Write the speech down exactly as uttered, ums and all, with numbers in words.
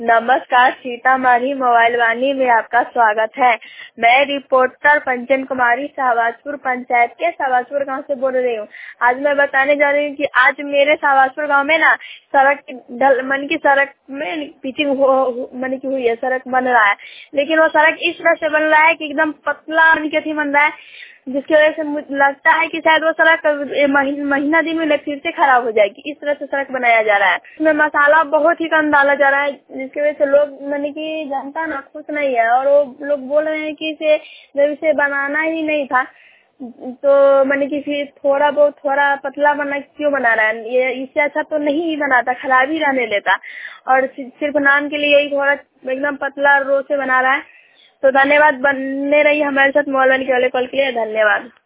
नमस्कार, सीतामढ़ी मोबाइल वाणी में आपका स्वागत है। मैं रिपोर्टर पंचन कुमारी शाहबाजपुर पंचायत के शाहबाजपुर गांव से बोल रही हूँ। आज मैं बताने जा रही हूँ कि आज मेरे शाहबाजपुर गांव में ना सड़क ढल मन की सड़क में पिचिंग मन की हुई है, सड़क बन रहा है, लेकिन वो सड़क इस तरह से बन रहा है कि एकदम पतला मन के बन रहा है, जिसकी वजह से मुझे लगता है कि शायद वो सड़क महीना दिन में फिर से खराब हो जाएगी। इस तरह से सड़क बनाया जा रहा है। इसमें मसाला बहुत ही कम डाला जा रहा है, जिसकी वजह से लोग मैंने की जनता ना खुश नहीं है, और वो लोग बोल रहे हैं कि इसे जब इसे बनाना ही नहीं था तो मैंने कि फिर थोड़ा बहुत थोड़ा पतला बना क्यों बना रहा है, ये इससे अच्छा तो नहीं ही बनाता, खराब ही रहने देता, और सिर्फ नाम के लिए यही थोड़ा एकदम पतला रो से बना रहा है। तो धन्यवाद, बने रही हमारे साथ मोबाइल वाणी के वाले कॉल के लिए धन्यवाद।